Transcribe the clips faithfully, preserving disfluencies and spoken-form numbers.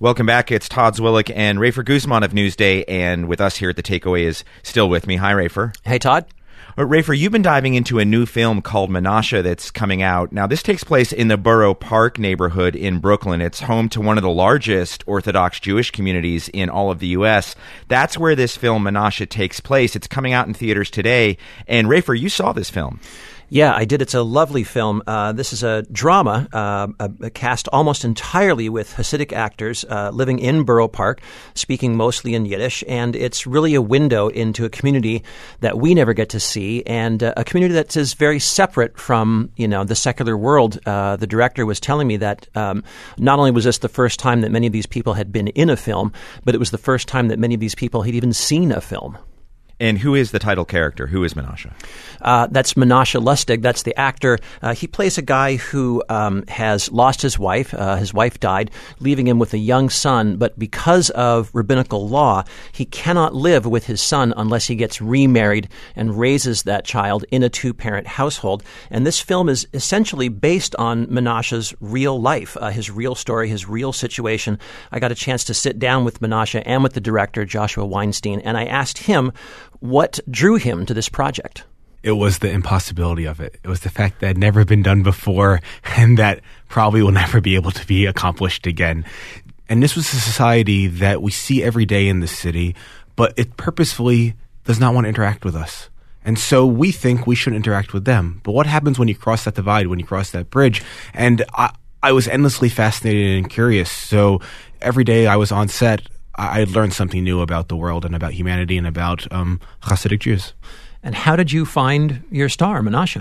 Welcome back. It's Todd Zwillich and Rafer Guzman of Newsday, and with us here at The Takeaway is still with me. Hi, Rafer. Hey, Todd. Uh, Rafer, you've been diving into a new film called Menashe that's coming out. Now, this takes place in the Borough Park neighborhood in Brooklyn. It's home to one of the largest Orthodox Jewish communities in all of the U S. That's where this film Menashe takes place. It's coming out in theaters today. And Rafer, you saw this film. Yeah, I did. It's a lovely film. Uh, this is a drama, uh, a, a cast almost entirely with Hasidic actors uh, living in Borough Park, speaking mostly in Yiddish, and it's really a window into a community that we never get to see, and uh, a community that is very separate from, you know, the secular world. Uh, the director was telling me that um, not only was this the first time that many of these people had been in a film, but it was the first time that many of these people had even seen a film. And who is the title character? Who is Menashe? Uh, that's Menashe Lustig. That's the actor. Uh, he plays a guy who um, has lost his wife. Uh, his wife died, leaving him with a young son. But because of rabbinical law, he cannot live with his son unless he gets remarried and raises that child in a two-parent household. And this film is essentially based on Menashe's real life, uh, his real story, his real situation. I got a chance to sit down with Menashe and with the director, Joshua Weinstein, and I asked him what drew him to this project. It was the impossibility of it. It was the fact that it had never been done before and that probably will never be able to be accomplished again. And this was a society that we see every day in the city, but it purposefully does not want to interact with us. And so we think we should interact with them. But what happens when you cross that divide, when you cross that bridge? And I, I was endlessly fascinated and curious. So every day I was on set, I learned something new about the world and about humanity and about um, Hasidic Jews. And how did you find your star, Menashe?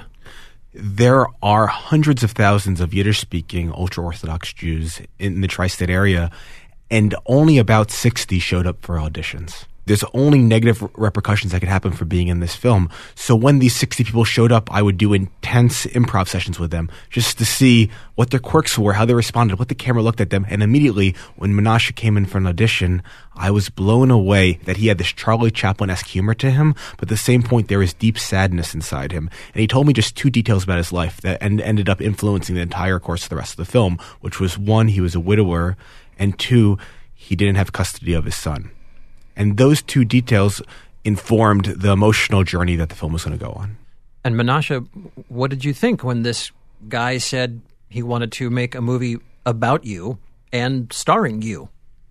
There are hundreds of thousands of Yiddish-speaking ultra-Orthodox Jews in the tri-state area, and only about sixty showed up for auditions. There's only negative repercussions that could happen for being in this film. So when these sixty people showed up, I would do intense improv sessions with them just to see what their quirks were, how they responded, what the camera looked at them. And immediately, when Menashe came in for an audition, I was blown away that he had this Charlie Chaplin-esque humor to him, but at the same point, there was deep sadness inside him. And he told me just two details about his life that and ended up influencing the entire course of the rest of the film, which was, one, he was a widower, and two, he didn't have custody of his son. And those two details informed the emotional journey that the film was going to go on. And Menashe, what did you think when this guy said he wanted to make a movie about you and starring you?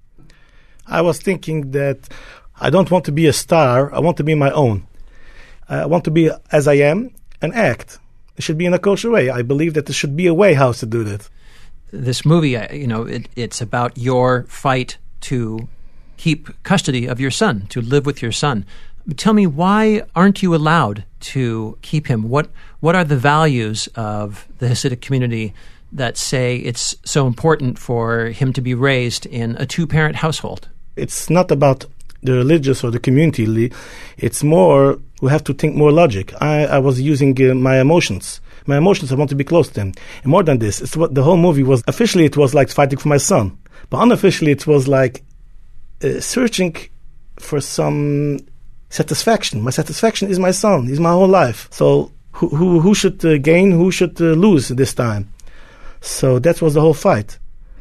I was thinking that I don't want to be a star. I want to be my own. I want to be as I am and act. It should be in a kosher way. I believe that there should be a way how to do that. This movie, you know, it, it's about your fight to keep custody of your son, to live with your son. Tell me, why aren't you allowed to keep him? What what are the values of the Hasidic community that say it's so important for him to be raised in a two-parent household? It's not about the religious or the community. It's more, we have to think more logic. I, I was using uh, my emotions. My emotions, I want to be close to them. And more than this, it's what the whole movie was. Officially, it was like fighting for my son. But unofficially, it was like Uh, searching for some satisfaction. My satisfaction is my son. He's my whole life. So who who, who should uh, gain? Who should uh, lose this time? So that was the whole fight.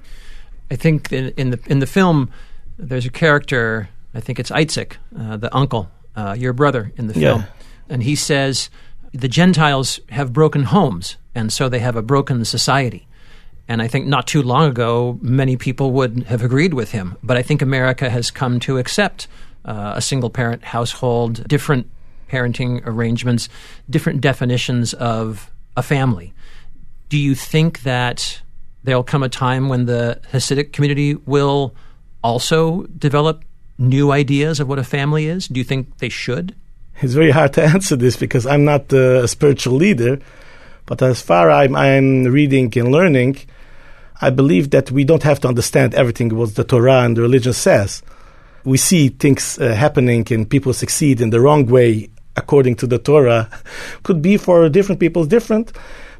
I think in, in the in the film, there's a character. I think it's Itzik, uh, the uncle, uh, your brother in the film, yeah. And he says the Gentiles have broken homes, and so they have a broken society. And I think not too long ago, many people would have agreed with him. But I think America has come to accept uh, a single-parent household, different parenting arrangements, different definitions of a family. Do you think that there'll come a time when the Hasidic community will also develop new ideas of what a family is? Do you think they should? It's very hard to answer this because I'm not uh, a spiritual leader. But as far as I'm, I'm reading and learning, I believe that we don't have to understand everything what the Torah and the religion says. We see things uh, happening and people succeed in the wrong way according to the Torah. Could be for different people different.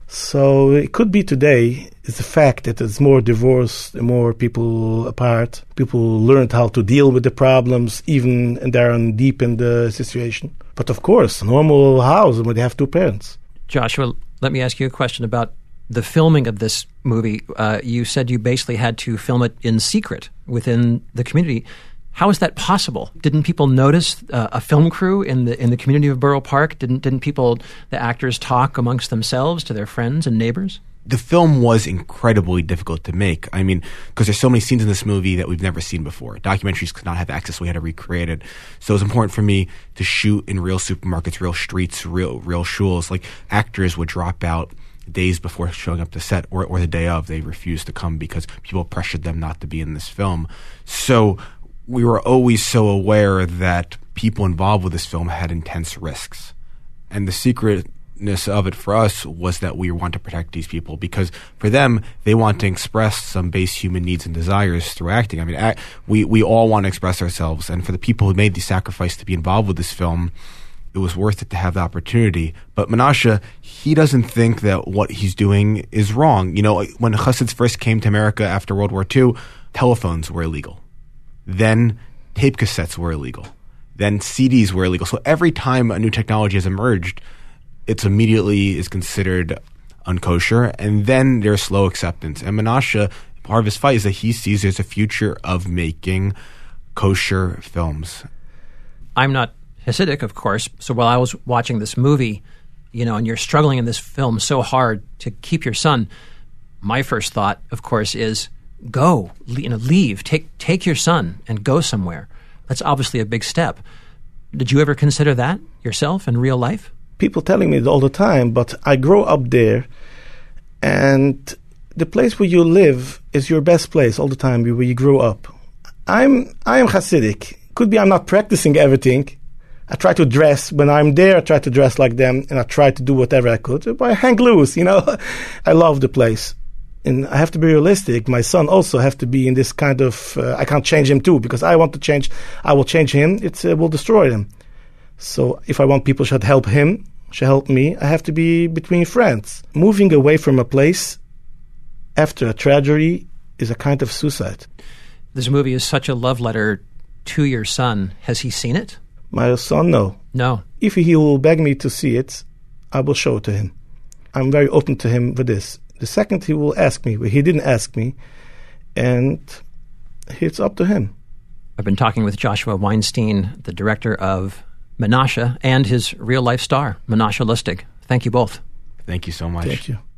So it could be today. It's a fact that there's more divorce, more people apart. People learned how to deal with the problems, even and they're deep in the situation. But of course, a normal house would have two parents. Joshua, let me ask you a question about the filming of this movie, uh, you said you basically had to film it in secret within the community. How is that possible? Didn't people notice uh, a film crew in the in the community of Borough Park? Didn't didn't people, the actors, talk amongst themselves to their friends and neighbors? The film was incredibly difficult to make. I mean, because there's so many scenes in this movie that we've never seen before. Documentaries could not have access, so we had to recreate it. So it was important for me to shoot in real supermarkets, real streets, real real shuls. Like, actors would drop out days before showing up to set, or, or the day of. They refused to come because people pressured them not to be in this film. So we were always so aware that people involved with this film had intense risks. And the secretness of it for us was that we want to protect these people, because for them, they want to express some base human needs and desires through acting. I mean, act, we, we all want to express ourselves. And for the people who made the sacrifice to be involved with this film, it was worth it to have the opportunity. But Menashe, he doesn't think that what he's doing is wrong. You know, when Chassids first came to America after World War Two, telephones were illegal. Then tape cassettes were illegal. Then C Ds were illegal. So every time a new technology has emerged, it's immediately is considered unkosher, and then there's slow acceptance. And Menashe, part of his fight is that he sees there's a future of making kosher films. I'm not Hasidic, of course, so while I was watching this movie, you know, and you're struggling in this film so hard to keep your son, my first thought, of course, is go, you know, leave, take take your son and go somewhere. That's obviously a big step. Did you ever consider that yourself in real life? People telling me it all the time, but I grow up there, and the place where you live is your best place all the time where you grow up. I'm I am Hasidic. Could be I'm not practicing everything. I try to dress, when I'm there, I try to dress like them, and I try to do whatever I could. But I hang loose, you know. I love the place. And I have to be realistic. My son also have to be in this kind of, uh, I can't change him too, because I want to change, I will change him, it uh, will destroy him. So if I want people should help him, should help me, I have to be between friends. Moving away from a place after a tragedy is a kind of suicide. This movie is such a love letter to your son. Has he seen it? My son, no. No. If he will beg me to see it, I will show it to him. I'm very open to him with this. The second he will ask me, but he didn't ask me, and it's up to him. I've been talking with Joshua Weinstein, the director of Menashe, and his real-life star, Menashe Lustig. Thank you both. Thank you so much. Thank you.